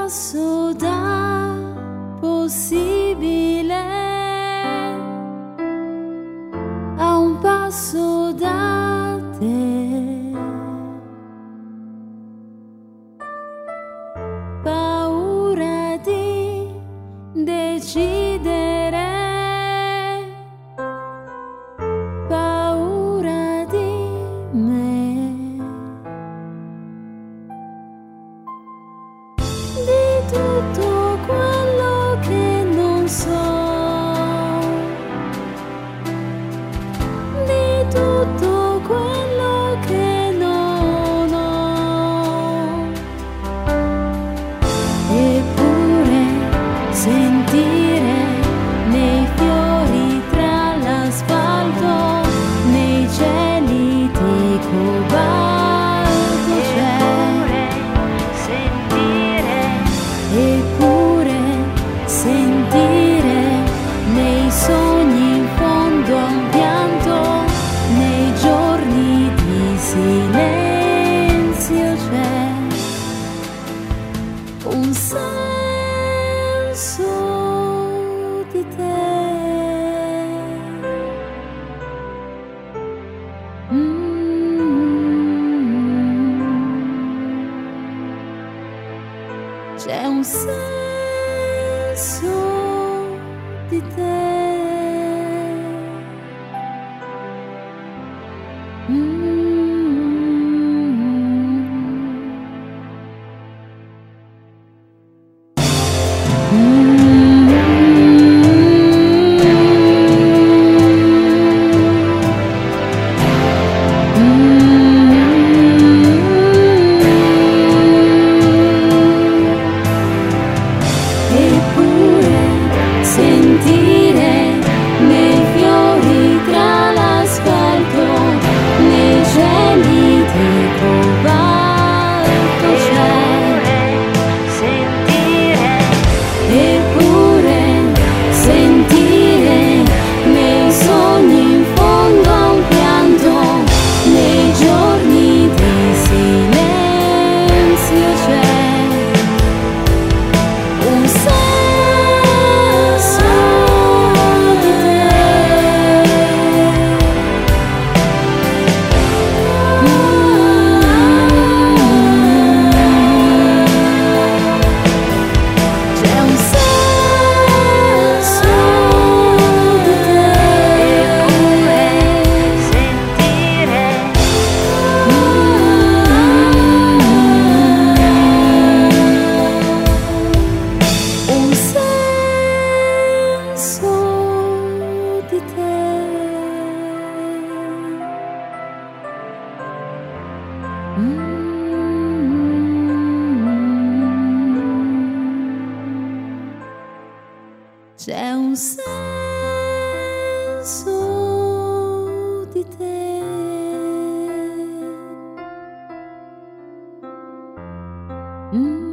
passo da possibile a un passo da te. Paura di decidere, paura di me, di tutto quello che non so, di tutto quello che non ho. Eppure sentire nei fiori tra l'asfalto, nei cieli di cobalto c'è. Eppure sentire nei sogni in fondo a un pianto, nei giorni di silenzio c'è un senso di te. C'è un senso di te. Eppure sentire nei fiori tra l'asfalto, nei cieli di cobalto c'è. Eppure sentire nei sogni in fondo a un pianto, nei giorni di silenzio c'è un senso di te. C'è un senso di te. Eppure sentire un senso di te. C'è un senso di te.